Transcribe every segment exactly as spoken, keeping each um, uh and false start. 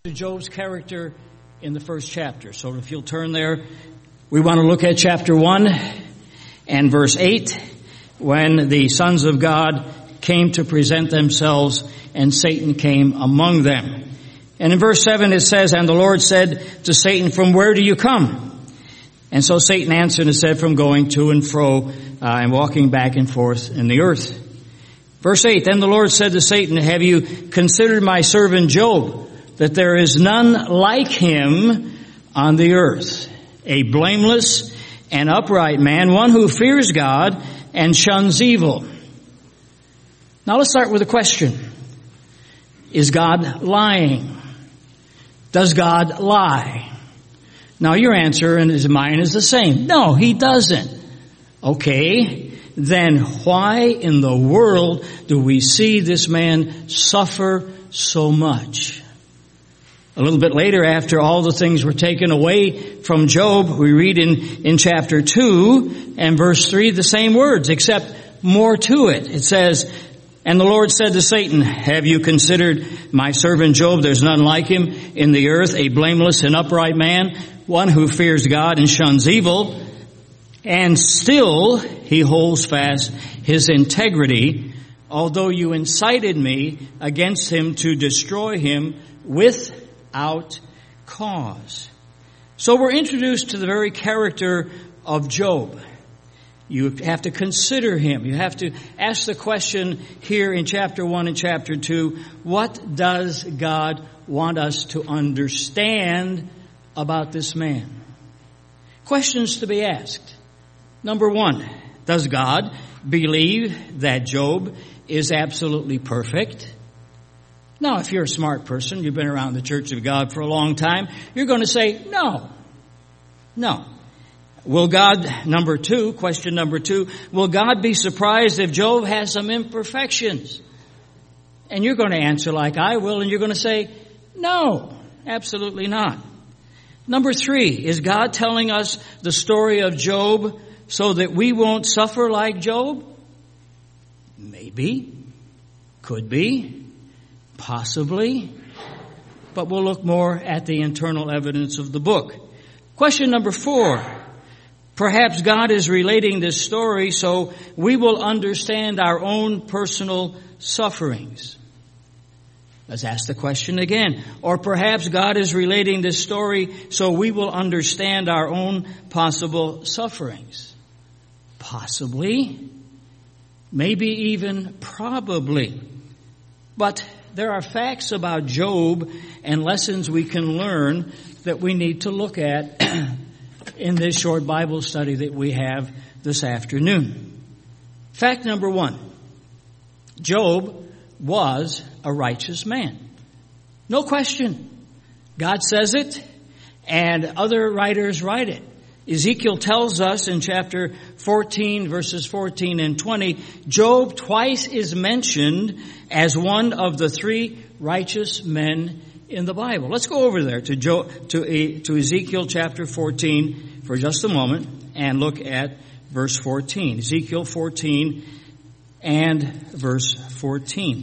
Job's character in the first chapter. So if you'll turn there, we want to look at chapter one and verse eight, when the sons of God came to present themselves and Satan came among them. And in verse seven it says, "And the Lord said to Satan, from where do you come?" And so Satan answered and said, "From going to and fro uh, and walking back and forth in the earth." Verse eight, "Then the Lord said to Satan, have you considered my servant Job, that there is none like him on the earth, a blameless and upright man, one who fears God and shuns evil?" Now let's start with a question. Is God lying? Does God lie? Now your answer and his mine is the same. No, he doesn't. Okay, then why in the world do we see this man suffer so much? A little bit later, after all the things were taken away from Job, we read in, in chapter two and verse three the same words, except more to it. It says, "And the Lord said to Satan, have you considered my servant Job? There's none like him in the earth, a blameless and upright man, one who fears God and shuns evil. And still he holds fast his integrity, although you incited me against him to destroy him without cause." So we're introduced to the very character of Job. You have to consider him. You have to ask the question here in chapter one and chapter two, what does God want us to understand about this man? Questions to be asked. Number one, does God believe that Job is absolutely perfect? Now, if you're a smart person, you've been around the Church of God for a long time, you're going to say, no. No. Will God, number two, question number two, will God be surprised if Job has some imperfections? And you're going to answer like I will, and you're going to say, no, absolutely not. Number three, is God telling us the story of Job so that we won't suffer like Job? Maybe, could be, possibly, but we'll look more at the internal evidence of the book. Question number four, perhaps God is relating this story so we will understand our own personal sufferings. Let's ask the question again. Or perhaps God is relating this story so we will understand our own possible sufferings. Possibly, maybe even probably. But there are facts about Job and lessons we can learn that we need to look at in this short Bible study that we have this afternoon. Fact number one, Job was a righteous man. No question. God says it, and other writers write it. Ezekiel tells us in chapter fourteen, verses fourteen and twenty, Job twice is mentioned as one of the three righteous men in the Bible. Let's go over there to Job, to, to Ezekiel chapter fourteen for just a moment and look at verse fourteen. Ezekiel fourteen and verse fourteen.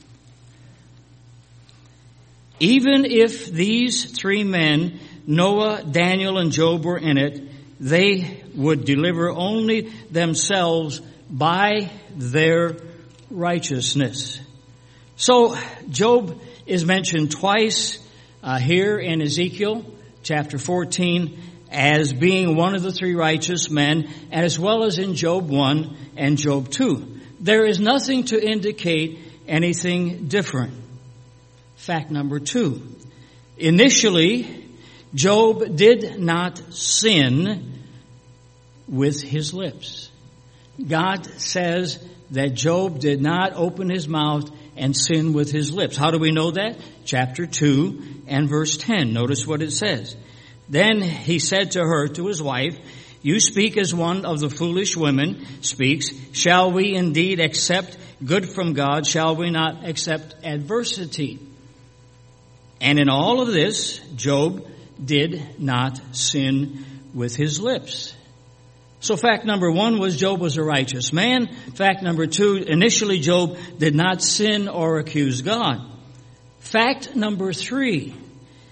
"Even if these three men, Noah, Daniel, and Job, were in it, they would deliver only themselves by their righteousness." So Job is mentioned twice uh, here in Ezekiel chapter fourteen as being one of the three righteous men, and as well as in Job one and Job two. There is nothing to indicate anything different. Fact number two. Initially, Job did not sin with his lips. God says that Job did not open his mouth and sin with his lips. How do we know that? Chapter two and verse ten. Notice what it says. "Then he said to her, to his wife, you speak as one of the foolish women speaks. Shall we indeed accept good from God? Shall we not accept adversity?" And in all of this, Job did not sin with his lips. So fact number one was Job was a righteous man. Fact number two, initially Job did not sin or accuse God. Fact number three,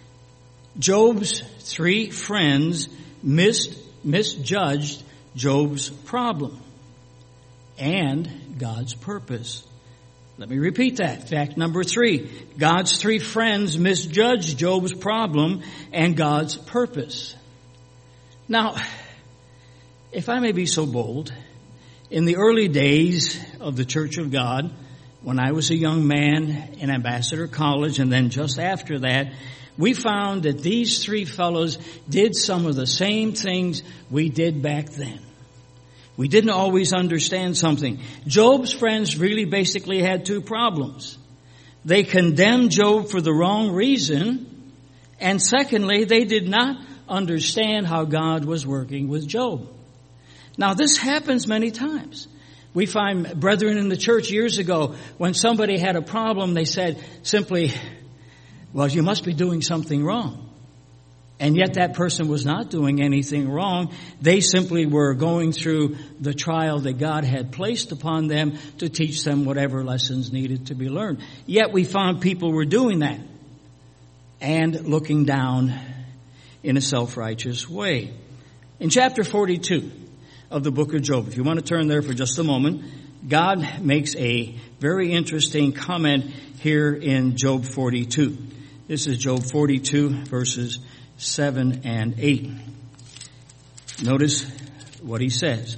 Job's three friends mis- misjudged Job's problem and God's purpose. Let me repeat that. Fact number three. God's three friends misjudged Job's problem and God's purpose. Now, if I may be so bold, in the early days of the Church of God, when I was a young man in Ambassador College, and then just after that, we found that these three fellows did some of the same things we did back then. We didn't always understand something. Job's friends really basically had two problems. They condemned Job for the wrong reason, and secondly, they did not understand how God was working with Job. Now, this happens many times. We find brethren in the church years ago, when somebody had a problem, they said simply, well, you must be doing something wrong. And yet that person was not doing anything wrong. They simply were going through the trial that God had placed upon them to teach them whatever lessons needed to be learned. Yet we found people were doing that and looking down in a self-righteous way. In chapter forty-two of the book of Job, if you want to turn there for just a moment, God makes a very interesting comment here in Job forty-two. This is Job forty-two, verses seven and eight. Notice what he says.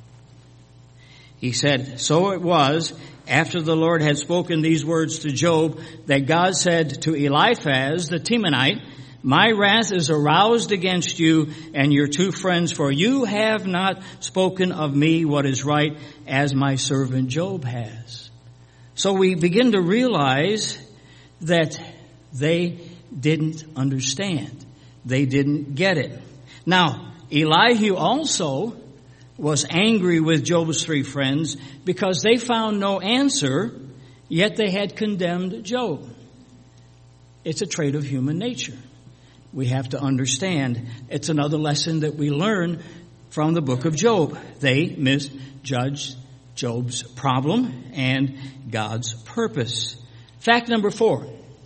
He said, so it was, after the Lord had spoken these words to Job, that God said to Eliphaz the Temanite, my wrath is aroused against you and your two friends, for you have not spoken of me what is right, as my servant Job has. So we begin to realize that they didn't understand. They didn't get it. Now, Elihu also was angry with Job's three friends because they found no answer, yet they had condemned Job. It's a trait of human nature. We have to understand. It's another lesson that we learn from the book of Job. They misjudged Job's problem and God's purpose. Fact number four.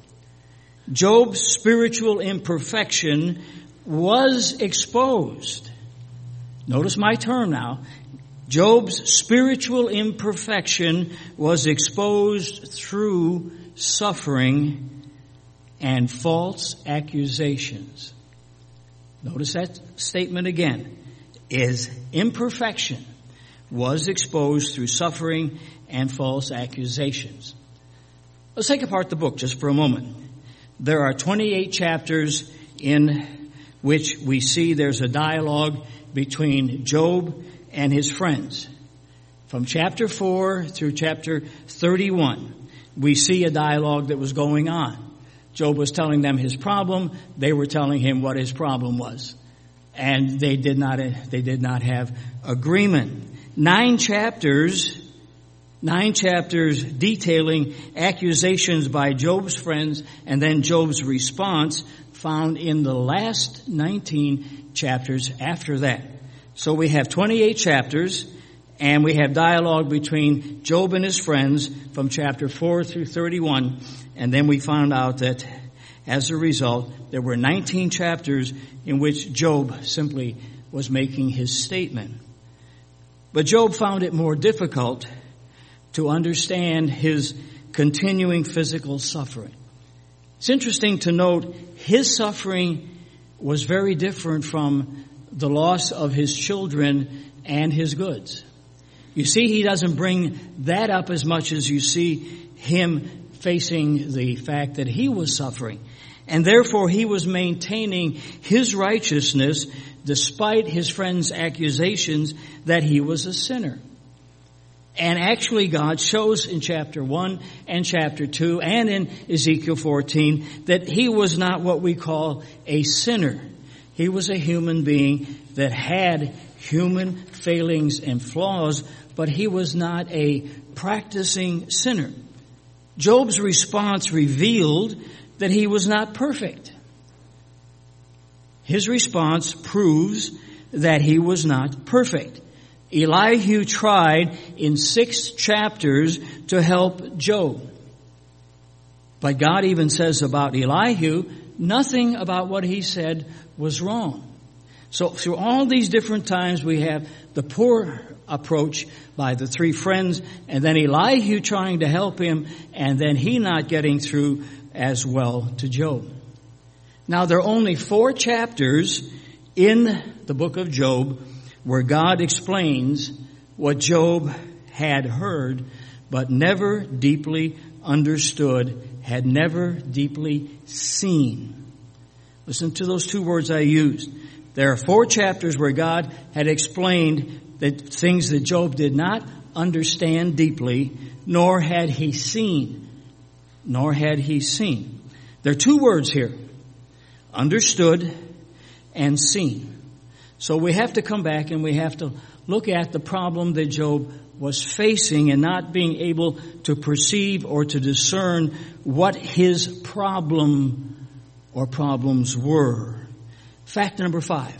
Job's spiritual imperfection was exposed. Notice my term now. Job's spiritual imperfection was exposed through suffering and false accusations. Notice that statement again. His imperfection was exposed through suffering and false accusations. Let's take apart the book just for a moment. There are twenty-eight chapters in which we see there's a dialogue between Job and his friends. From chapter four through chapter thirty-one, we see a dialogue that was going on. Job was telling them his problem. They were telling him what his problem was. And they did not, they did not have agreement. Nine chapters Nine chapters detailing accusations by Job's friends and then Job's response found in the last nineteen chapters after that. So we have twenty-eight chapters and we have dialogue between Job and his friends from chapter four through thirty-one. And then we found out that as a result, there were nineteen chapters in which Job simply was making his statement. But Job found it more difficult to understand his continuing physical suffering. It's interesting to note his suffering was very different from the loss of his children and his goods. You see, he doesn't bring that up as much as you see him facing the fact that he was suffering. And therefore he was maintaining his righteousness despite his friends' accusations that he was a sinner. And actually God shows in chapter one and chapter two and in Ezekiel fourteen that he was not what we call a sinner. He was a human being that had human failings and flaws, but he was not a practicing sinner. Job's response revealed that he was not perfect. His response proves that he was not perfect. Elihu tried in six chapters to help Job. But God even says about Elihu nothing about what he said was wrong. So through all these different times, we have the poor approach by the three friends, and then Elihu trying to help him, and then he not getting through as well to Job. Now, there are only four chapters in the book of Job where God explains what Job had heard, but never deeply understood, had never deeply seen. Listen to those two words I used. There are four chapters where God had explained that things that Job did not understand deeply, nor had he seen. Nor had he seen. There are two words here. Understood and seen. So we have to come back and we have to look at the problem that Job was facing and not being able to perceive or to discern what his problem or problems were. Fact number five.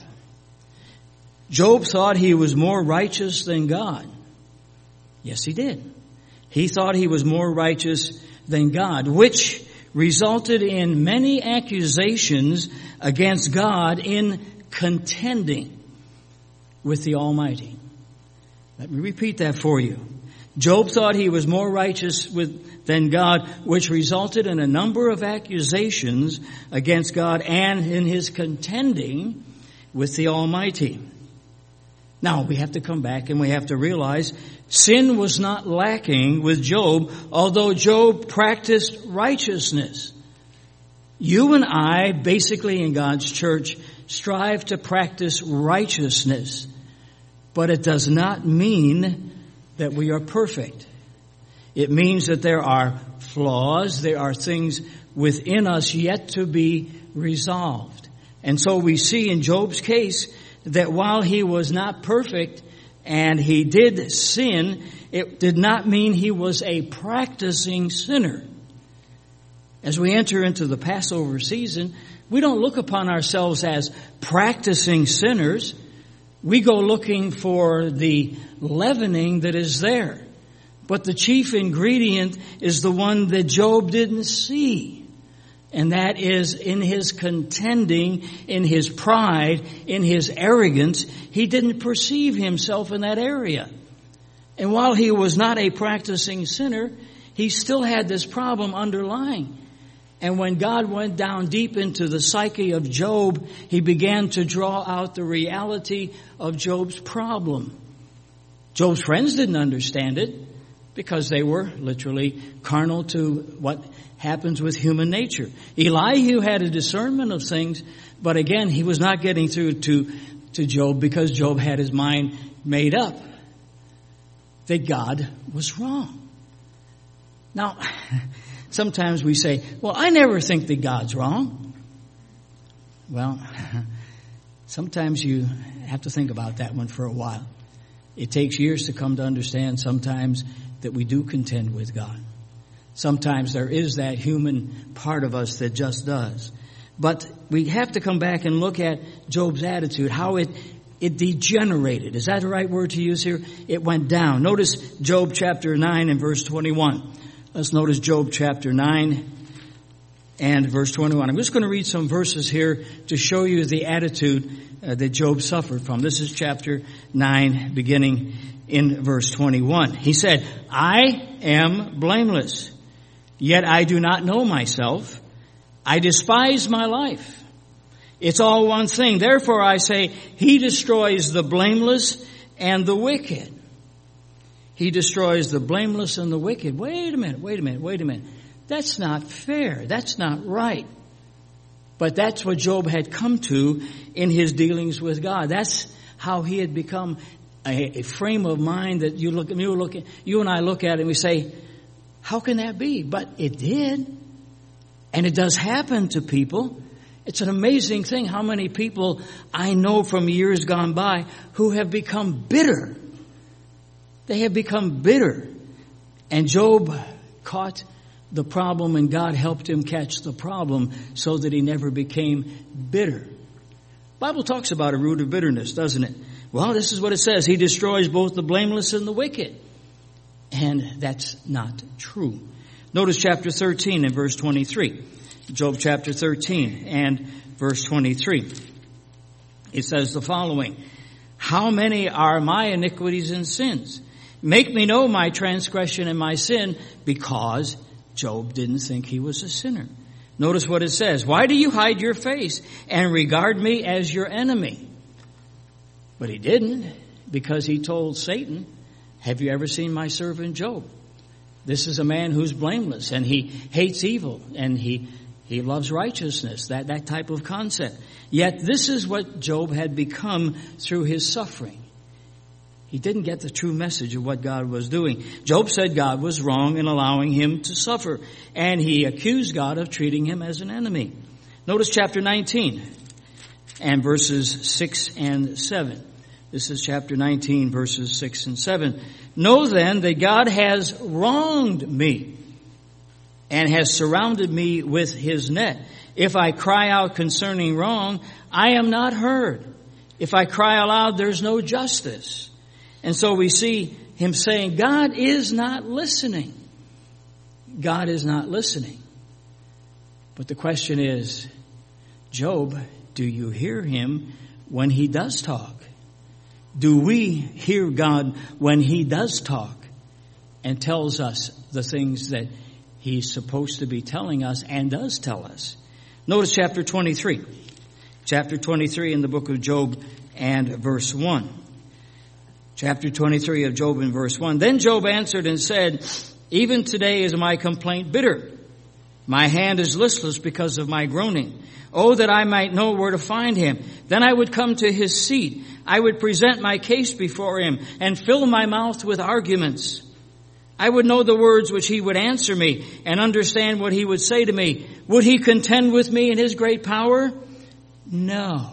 Job thought he was more righteous than God. Yes, he did. He thought he was more righteous than God, which resulted in many accusations against God in contending with the Almighty. Let me repeat that for you. Job thought he was more righteous with, than God, which resulted in a number of accusations against God and in his contending with the Almighty. Now, we have to come back and we have to realize sin was not lacking with Job, although Job practiced righteousness. You and I, basically in God's church, strive to practice righteousness, but it does not mean that we are perfect. It means that there are flaws, there are things within us yet to be resolved. And so we see in Job's case that while he was not perfect and he did sin, it did not mean he was a practicing sinner. As we enter into the Passover season, we don't look upon ourselves as practicing sinners. We go looking for the leavening that is there. But the chief ingredient is the one that Job didn't see. And that is in his contending, in his pride, in his arrogance, he didn't perceive himself in that area. And while he was not a practicing sinner, he still had this problem underlying. And when God went down deep into the psyche of Job, he began to draw out the reality of Job's problem. Job's friends didn't understand it because they were literally carnal to what happens with human nature. Elihu had a discernment of things, but again, he was not getting through to, to Job because Job had his mind made up that God was wrong. Now, sometimes we say, well, I never think that God's wrong. Well, sometimes you have to think about that one for a while. It takes years to come to understand sometimes that we do contend with God. Sometimes there is that human part of us that just does. But we have to come back and look at Job's attitude, how it it degenerated. Is that the right word to use here? It went down. Notice Job chapter nine and verse twenty-one. Let's notice Job chapter nine and verse twenty-one. I'm just going to read some verses here to show you the attitude uh, that Job suffered from. This is chapter nine, beginning in verse twenty-one. He said, I am blameless, yet I do not know myself. I despise my life. It's all one thing. Therefore I say, he destroys the blameless and the wicked. He destroys the blameless and the wicked. Wait a minute, wait a minute, wait a minute. That's not fair. That's not right. But that's what Job had come to in his dealings with God. That's how he had become a, a frame of mind that you look, you look, you and I look at it and we say, how can that be? But it did. And it does happen to people. It's an amazing thing how many people I know from years gone by who have become bitter. They have become bitter. And Job caught the problem and God helped him catch the problem so that he never became bitter. The Bible talks about a root of bitterness, doesn't it? Well, this is what it says. He destroys both the blameless and the wicked. And that's not true. Notice chapter thirteen and verse twenty-three. Job chapter thirteen and verse twenty-three. It says the following, how many are my iniquities and sins? Make me know my transgression and my sin, because Job didn't think he was a sinner. Notice what it says. Why do you hide your face and regard me as your enemy? But he didn't, because he told Satan, have you ever seen my servant Job? This is a man who's blameless, and he hates evil, and he he loves righteousness, that, that type of concept. Yet this is what Job had become through his suffering. He didn't get the true message of what God was doing. Job said God was wrong in allowing him to suffer, and he accused God of treating him as an enemy. Notice chapter nineteen and verses six and seven. This is chapter nineteen, verses six and seven. Know then that God has wronged me and has surrounded me with his net. If I cry out concerning wrong, I am not heard. If I cry aloud, there's no justice. And so we see him saying, God is not listening. God is not listening. But the question is, Job, do you hear him when he does talk? Do we hear God when he does talk and tells us the things that he's supposed to be telling us and does tell us? Notice chapter twenty-three. Chapter twenty-three in the book of Job and verse one. Chapter twenty-three of Job and verse one. Then Job answered and said, even today is my complaint bitter. My hand is listless because of my groaning. Oh, that I might know where to find him. Then I would come to his seat. I would present my case before him and fill my mouth with arguments. I would know the words which he would answer me and understand what he would say to me. Would he contend with me in his great power? No.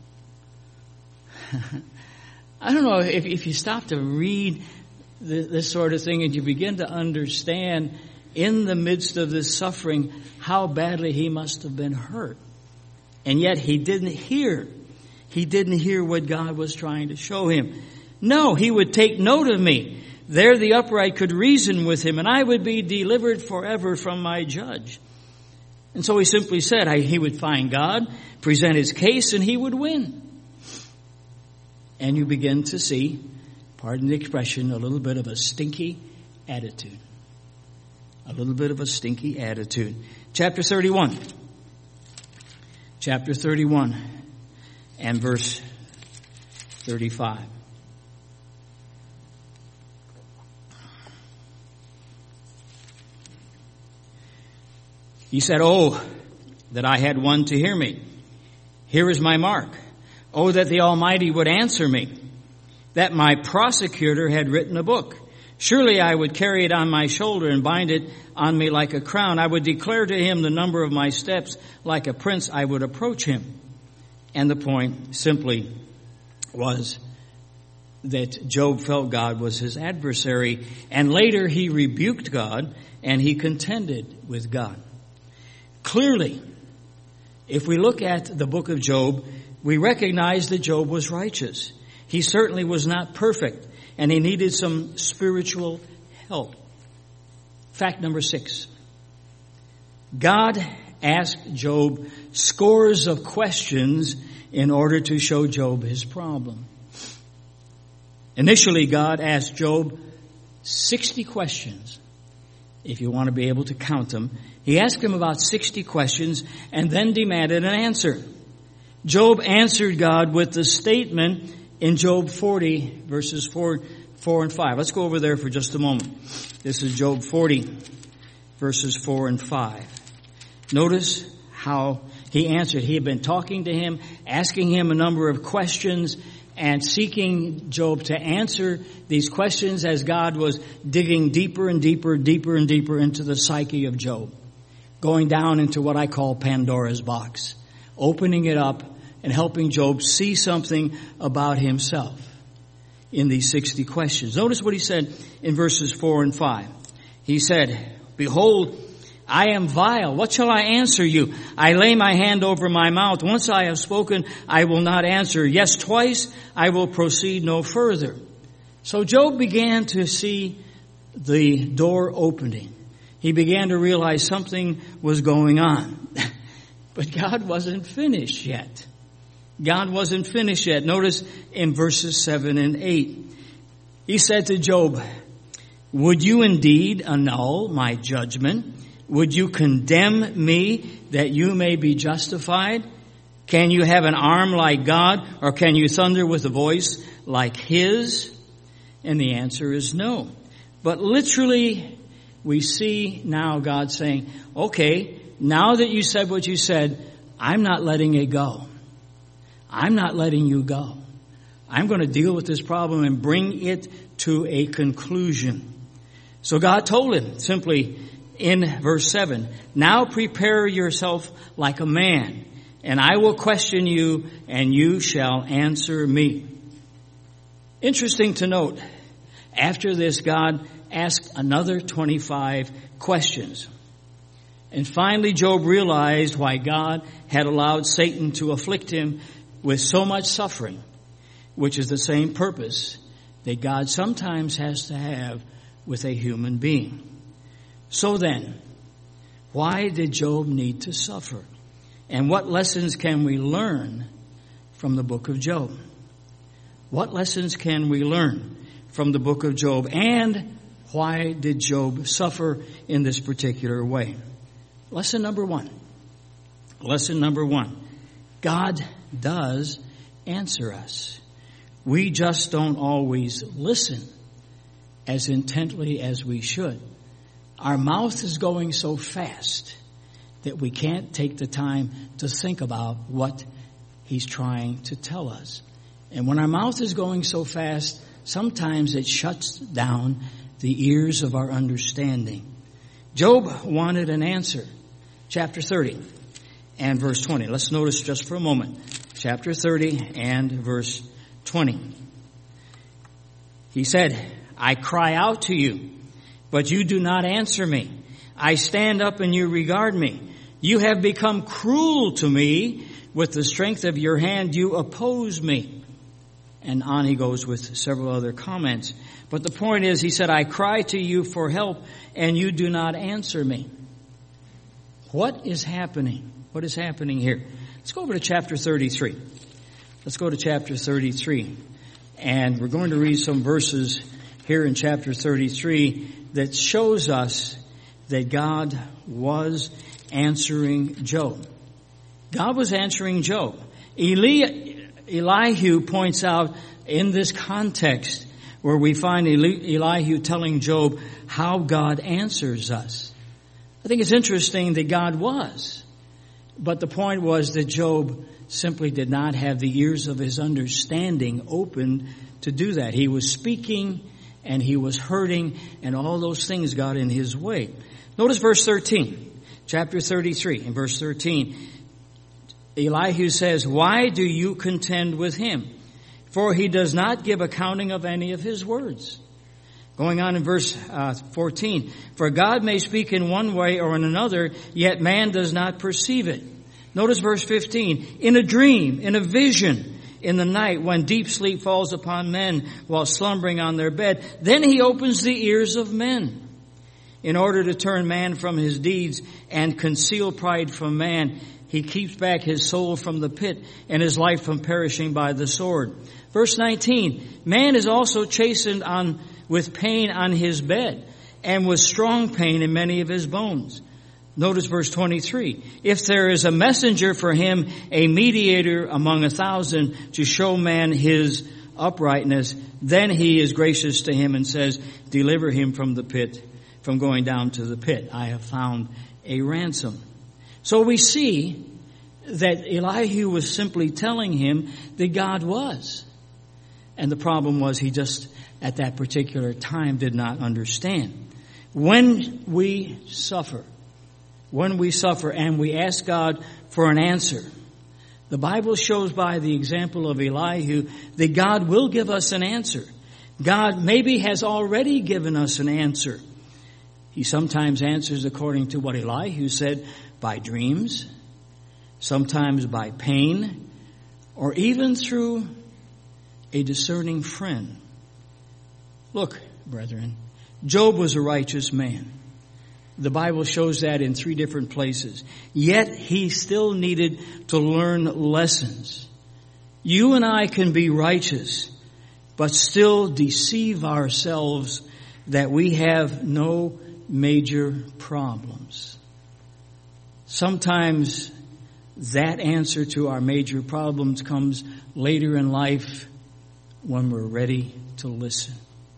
I don't know if, if you stop to read this, this sort of thing and you begin to understand in the midst of this suffering how badly he must have been hurt. And yet he didn't hear. He didn't hear what God was trying to show him. No, he would take note of me. There the upright could reason with him, and I would be delivered forever from my judge. And so he simply said I, he would find God, present his case, and he would win. And you begin to see, pardon the expression, a little bit of a stinky attitude. A little bit of a stinky attitude. Chapter thirty-one. Chapter thirty-one and verse thirty-five. He said, oh, that I had one to hear me. Here is my mark. Oh, that the Almighty would answer me. That my prosecutor had written a book. Surely I would carry it on my shoulder and bind it on me like a crown. I would declare to him the number of my steps. Like a prince, I would approach him. And the point simply was that Job felt God was his adversary. And later he rebuked God and he contended with God. Clearly, if we look at the book of Job, we recognize that Job was righteous. He certainly was not perfect, and he needed some spiritual help. Fact number six. God asked Job scores of questions in order to show Job his problem. Initially, God asked Job sixty questions. If you want to be able to count them, he asked him about sixty questions and then demanded an answer. Job answered God with the statement in Job forty, verses four, four and five. Let's go over there for just a moment. This is Job forty, verses four and five. Notice how he answered. He had been talking to him, asking him a number of questions, and seeking Job to answer these questions as God was digging deeper and deeper, deeper and deeper into the psyche of Job. Going down into what I call Pandora's box. Opening it up and helping Job see something about himself in these sixty questions. Notice what he said in verses four and five. He said, behold, I am vile. What shall I answer you? I lay my hand over my mouth. Once I have spoken, I will not answer. Yes, twice I will proceed no further. So Job began to see the door opening. he began to realize something was going on. But God wasn't finished yet. God wasn't finished yet. Notice in verses seven and eight. He said to Job, would you indeed annul my judgment? Would you condemn me that you may be justified? Can you have an arm like God, or can you thunder with a voice like His? And the answer is no. But literally, we see now God saying, okay, now that you said what you said, I'm not letting it go. I'm not letting you go. I'm going to deal with this problem and bring it to a conclusion. So God told him simply in verse seven, now prepare yourself like a man, and I will question you, and you shall answer me. Interesting to note, after this, God asked another twenty-five questions. And finally, Job realized why God had allowed Satan to afflict him with so much suffering, which is the same purpose that God sometimes has to have with a human being. So then, why did Job need to suffer? And what lessons can we learn from the book of Job? What lessons can we learn from the book of Job? And why did Job suffer in this particular way? Lesson number one. Lesson number one. God does answer us. We just don't always listen as intently as we should. Our mouth is going so fast that we can't take the time to think about what He's trying to tell us. And when our mouth is going so fast, sometimes it shuts down the ears of our understanding. Job wanted an answer. Chapter thirty and verse twenty. Let's notice just for a moment. Chapter thirty and verse twenty. He said, I cry out to you, but you do not answer me. I stand up and you regard me. You have become cruel to me. With the strength of your hand, you oppose me. And on he goes with several other comments. But the point is, he said, I cry to you for help, and you do not answer me. What is happening? What is happening here? Let's go over to chapter thirty-three. Let's go to chapter thirty-three. And we're going to read some verses here in chapter thirty-three that shows us that God was answering Job. God was answering Job. Eli, Elihu points out in this context where we find Eli, Elihu telling Job how God answers us. I think it's interesting that God was. But the point was that Job simply did not have the ears of his understanding opened to do that. He was speaking and he was hurting, and all those things got in his way. Notice verse thirteen, chapter thirty-three, in verse thirteen. Elihu says, why do you contend with him? For he does not give accounting of any of his words. Going on in verse uh, fourteen, for God may speak in one way or in another, yet man does not perceive it. Notice verse fifteen, in a dream, in a vision, in the night when deep sleep falls upon men while slumbering on their bed, then he opens the ears of men in order to turn man from his deeds and conceal pride from man. He keeps back his soul from the pit and his life from perishing by the sword. Verse nineteen, man is also chastened on with pain on his bed and with strong pain in many of his bones. Notice verse twenty-three. If there is a messenger for him, a mediator among a thousand to show man his uprightness, then he is gracious to him and says, deliver him from the pit, from going down to the pit. I have found a ransom. So we see that Elihu was simply telling him that God was. And the problem was he just, at that particular time, did not understand. When we suffer, when we suffer and we ask God for an answer, the Bible shows by the example of Elihu that God will give us an answer. God maybe has already given us an answer. He sometimes answers according to what Elihu said, by dreams, sometimes by pain, or even through a discerning friend. Look, brethren, Job was a righteous man. The Bible shows that in three different places. Yet he still needed to learn lessons. You and I can be righteous, but still deceive ourselves that we have no major problems. Sometimes that answer to our major problems comes later in life when we're ready to listen.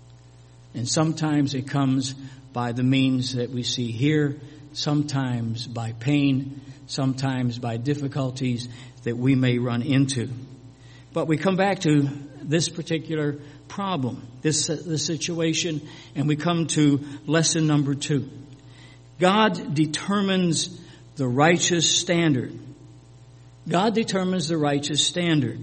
And sometimes it comes by the means that we see here, sometimes by pain, sometimes by difficulties that we may run into. But we come back to this particular problem, this, uh, this situation, and we come to lesson number two. God determines the righteous standard. God determines the righteous standard.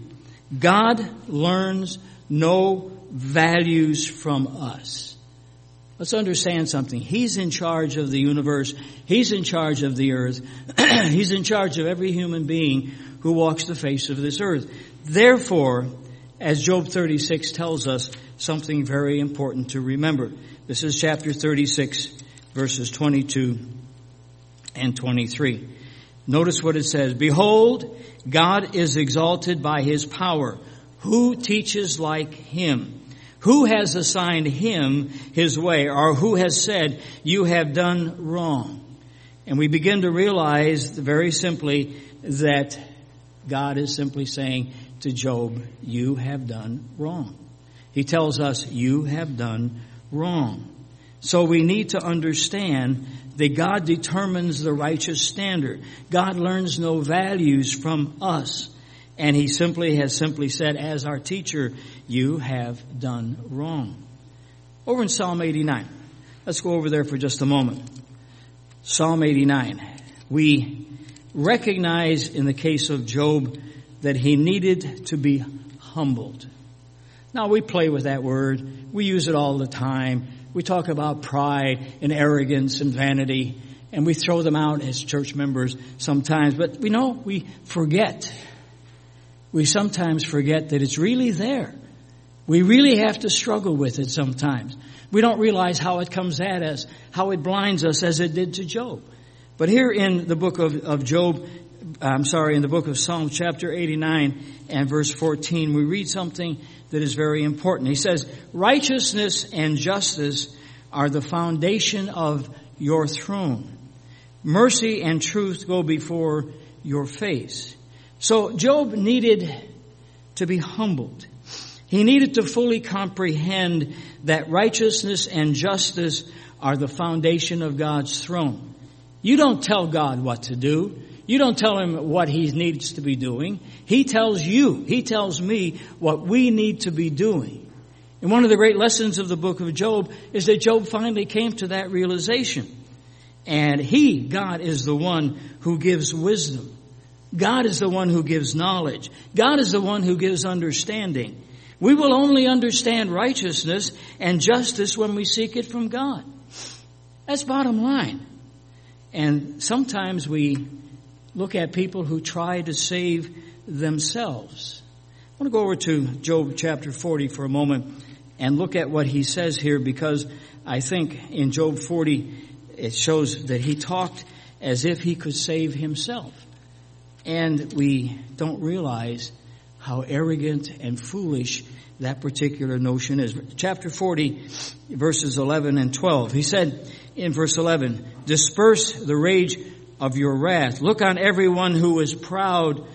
God learns no values from us. Let's understand something. He's in charge of the universe. He's in charge of the earth. He's in charge of every human being who walks the face of this earth. Therefore, as Job thirty-six tells us, something very important to remember. This is chapter thirty-six, verses twenty-two and twenty-three. Notice what it says. Behold, God is exalted by his power. Who teaches like him? Who has assigned him his way? Or who has said, you have done wrong? And we begin to realize very simply that God is simply saying to Job, you have done wrong. He tells us, you have done wrong. So we need to understand that God determines the righteous standard. God learns no values from us. And he simply has simply said, as our teacher, you have done wrong. Over in Psalm eighty-nine. Let's go over there for just a moment. Psalm eighty-nine. We recognize in the case of Job that he needed to be humbled. Now we play with that word. We use it all the time. We talk about pride and arrogance and vanity, and we throw them out as church members sometimes. But we know we forget. We sometimes forget that it's really there. We really have to struggle with it sometimes. We don't realize how it comes at us, how it blinds us as it did to Job. But here in the book of, of Job, I'm sorry, in the book of Psalm chapter eighty-nine and verse fourteen, we read something that is very important. He says, righteousness and justice are the foundation of your throne. Mercy and truth go before your face. So Job needed to be humbled. He needed to fully comprehend that righteousness and justice are the foundation of God's throne. You don't tell God what to do. You don't tell him what he needs to be doing. He tells you, he tells me what we need to be doing. And one of the great lessons of the book of Job is that Job finally came to that realization. And he, God, is the one who gives wisdom. God is the one who gives knowledge. God is the one who gives understanding. We will only understand righteousness and justice when we seek it from God. That's bottom line. And sometimes we look at people who try to save themselves. I want to go over to Job chapter forty for a moment and look at what he says here, because I think in Job forty it shows that he talked as if he could save himself. And we don't realize how arrogant and foolish that particular notion is. Chapter forty, verses eleven and twelve. He said in verse eleven, disperse the rage of your wrath. Look on everyone who is proud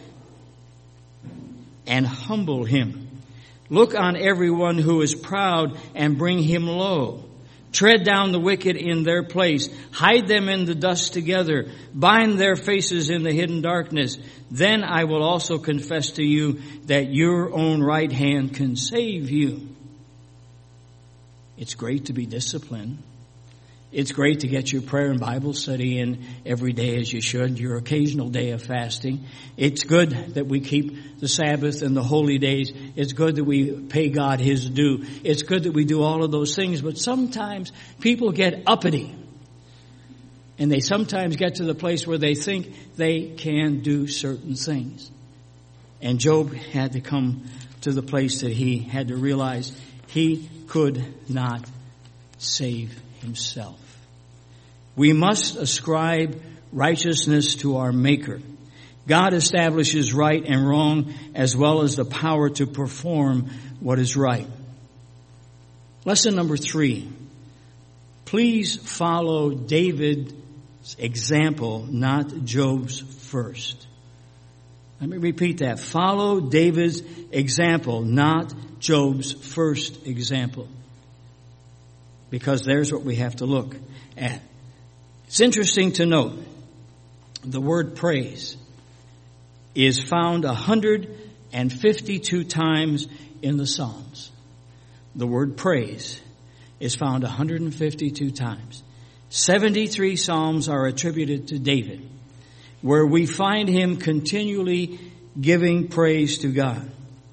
and humble him. Look on everyone who is proud and bring him low. Tread down the wicked in their place. Hide them in the dust together. Bind their faces in the hidden darkness. Then I will also confess to you that your own right hand can save you. It's great to be disciplined. It's great to get your prayer and Bible study in every day as you should, your occasional day of fasting. It's good that we keep the Sabbath and the holy days. It's good that we pay God his due. It's good that we do all of those things, but sometimes people get uppity. And they sometimes get to the place where they think they can do certain things. And Job had to come to the place that he had to realize he could not save himself. We must ascribe righteousness to our Maker. God establishes right and wrong as well as the power to perform what is right. Lesson number three. Please follow David's example, not Job's first. Let me repeat that. Follow David's example, not Job's first example. Because there's what we have to look at. It's interesting to note the word praise is found one hundred fifty-two times in the Psalms. The word praise is found one hundred fifty-two times. seventy-three Psalms are attributed to David, where we find him continually giving praise to God.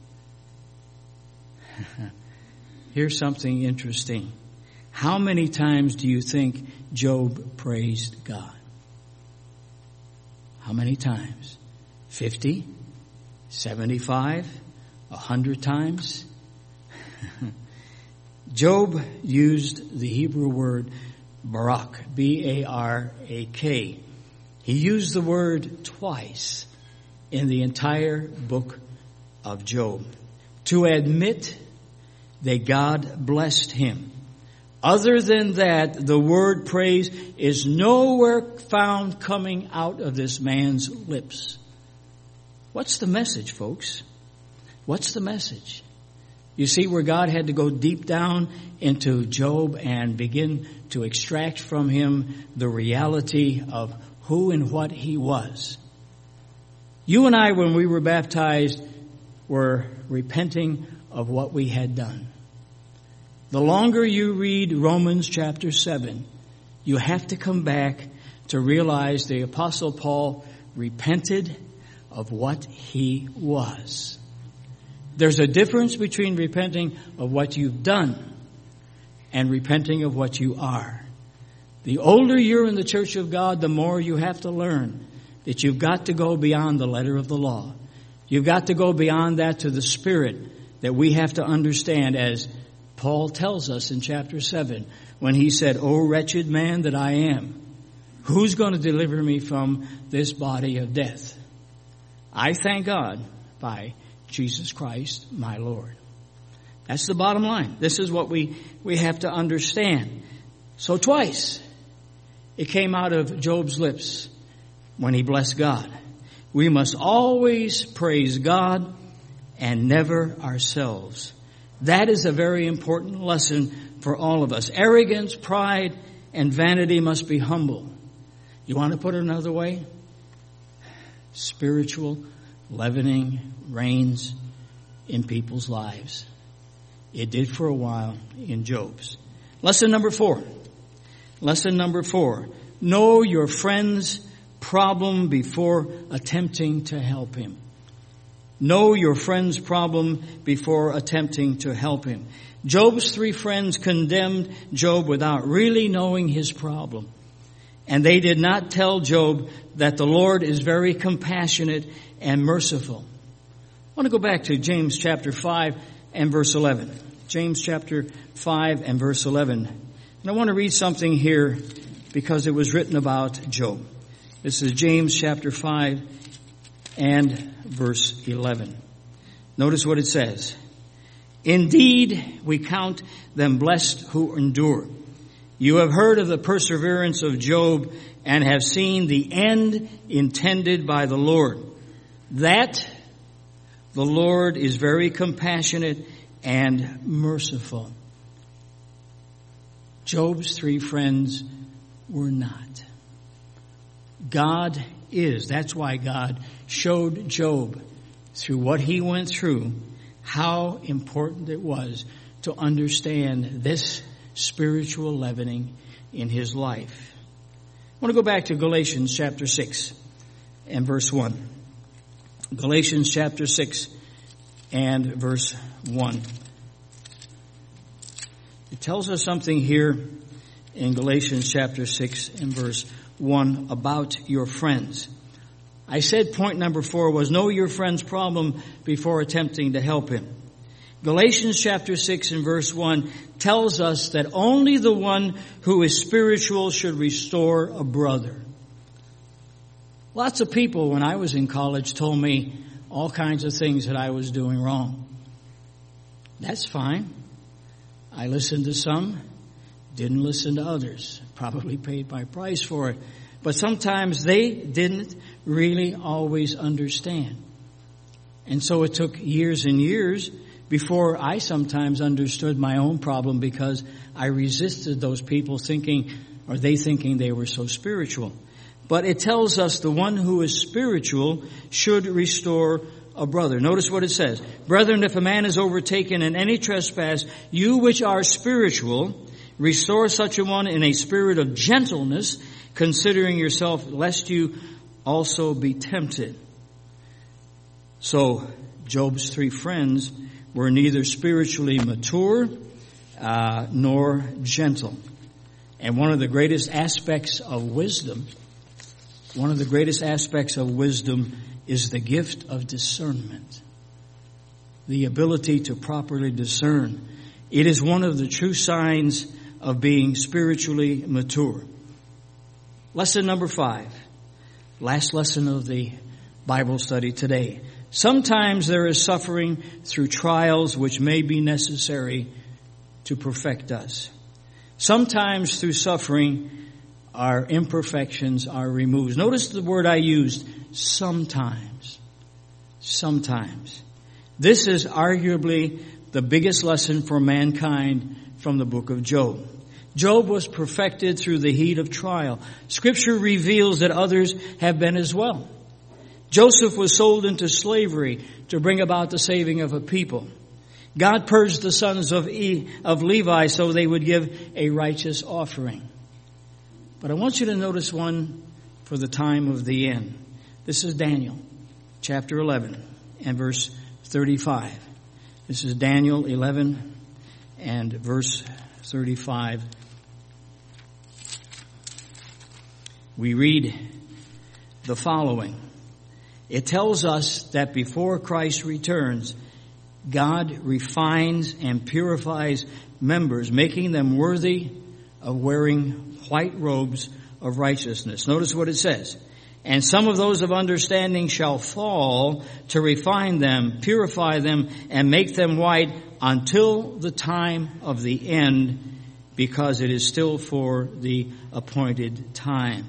Here's something interesting. How many times do you think Job praised God? How many times? Fifty? Seventy-five? A hundred times? Job used the Hebrew word barak, B A R A K. He used the word twice in the entire book of Job to admit that God blessed him. Other than that, the word praise is nowhere found coming out of this man's lips. What's the message, folks? What's the message? You see where God had to go deep down into Job and begin to extract from him the reality of who and what he was. You and I, when we were baptized, were repenting of what we had done. The longer you read Romans chapter seven, you have to come back to realize the Apostle Paul repented of what he was. There's a difference between repenting of what you've done and repenting of what you are. The older you're in the church of God, the more you have to learn that you've got to go beyond the letter of the law. You've got to go beyond that to the spirit that we have to understand, as Paul tells us in chapter seven when he said, "O wretched man that I am, who's going to deliver me from this body of death? I thank God by Jesus Christ, my Lord." That's the bottom line. This is what we, we have to understand. So twice it came out of Job's lips when he blessed God. We must always praise God and never ourselves. That is a very important lesson for all of us. Arrogance, pride, and vanity must be humble. You want to put it another way? Spiritual leavening reigns in people's lives. It did for a while in Job's. Lesson number four. Lesson number four. Know your friend's problem before attempting to help him. Know your friend's problem before attempting to help him. Job's three friends condemned Job without really knowing his problem. And they did not tell Job that the Lord is very compassionate and merciful. I want to go back to James chapter five and verse eleven. James chapter five and verse eleven. And I want to read something here because it was written about Job. This is James chapter five and verse eleven. Notice what it says. Indeed, we count them blessed who endure. You have heard of the perseverance of Job and have seen the end intended by the Lord. That the Lord is very compassionate and merciful. Job's three friends were not. God is. That's why God showed Job through what he went through how important it was to understand this spiritual leavening in his life. I want to go back to Galatians chapter six and verse one. Galatians chapter six and verse one. It tells us something here in Galatians chapter six and verse one about your friends. I said point number four was know your friend's problem before attempting to help him. Galatians chapter six and verse one tells us that only the one who is spiritual should restore a brother. Lots of people when I was in college told me all kinds of things that I was doing wrong. That's fine. I listened to some, didn't listen to others. Probably paid my price for it. But sometimes they didn't really always understand. And so it took years and years before I sometimes understood my own problem, because I resisted those people thinking, or they thinking they were so spiritual. But it tells us the one who is spiritual should restore a brother. Notice what it says. Brethren, if a man is overtaken in any trespass, you which are spiritual, restore such a one in a spirit of gentleness, considering yourself, lest you also be tempted. So, Job's three friends were neither spiritually mature uh, nor gentle. And one of the greatest aspects of wisdom, one of the greatest aspects of wisdom is the gift of discernment. The ability to properly discern. It is one of the true signs of being spiritually mature. Lesson number five. Last lesson of the Bible study today. Sometimes there is suffering through trials which may be necessary to perfect us. Sometimes through suffering, our imperfections are removed. Notice the word I used, sometimes. Sometimes. This is arguably the biggest lesson for mankind from the book of Job. Job was perfected through the heat of trial. Scripture reveals that others have been as well. Joseph was sold into slavery to bring about the saving of a people. God purged the sons of, e, of Levi so they would give a righteous offering. But I want you to notice one for the time of the end. This is Daniel chapter eleven and verse thirty-five. This is Daniel eleven and verse thirty-five. We read the following. It tells us that before Christ returns, God refines and purifies members, making them worthy of wearing white robes of righteousness. Notice what it says. And some of those of understanding shall fall to refine them, purify them, and make them white until the time of the end, because it is still for the appointed time.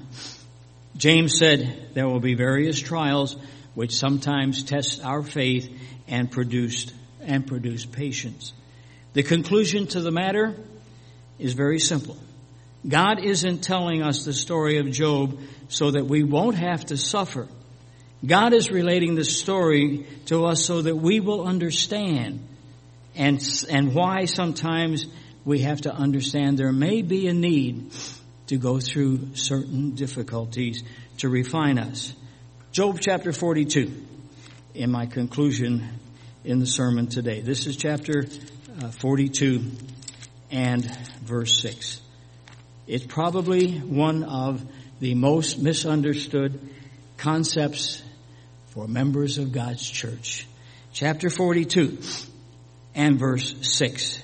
James said there will be various trials which sometimes test our faith and produce, and produce patience. The conclusion to the matter is very simple. God isn't telling us the story of Job so that we won't have to suffer. God is relating the story to us so that we will understand and, and why sometimes we have to understand there may be a need to go through certain difficulties to refine us. Job chapter forty-two, in my conclusion in the sermon today. This is chapter uh, forty-two and verse six. It's probably one of the most misunderstood concepts for members of God's church. Chapter forty-two and verse six.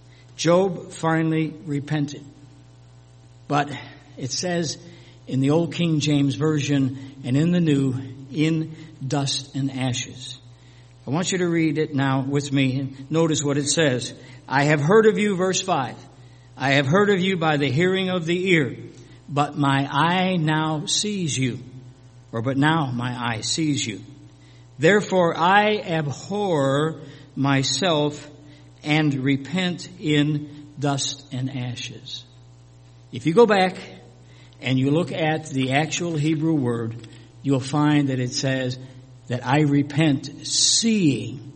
Job finally repented. But it says in the Old King James Version and in the New, in dust and ashes. I want you to read it now with me and notice what it says. I have heard of you, verse five. I have heard of you by the hearing of the ear, but my eye now sees you. Or but now my eye sees you. Therefore I abhor myself and repent in dust and ashes. If you go back and you look at the actual Hebrew word, you'll find that it says that I repent seeing,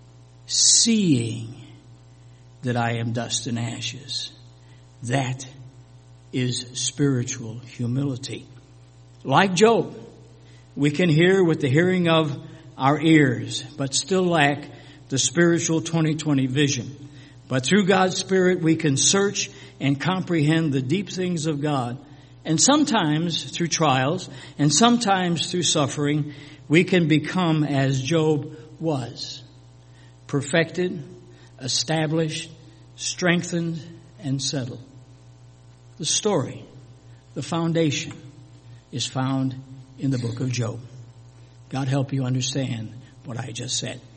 seeing that I am dust and ashes. That is spiritual humility. Like Job, we can hear with the hearing of our ears, but still lack the spiritual twenty twenty vision. But through God's Spirit, we can search and comprehend the deep things of God. And sometimes through trials, and sometimes through suffering, we can become as Job was. Perfected, established, strengthened, and settled. The story, the foundation, is found in the book of Job. God help you understand what I just said.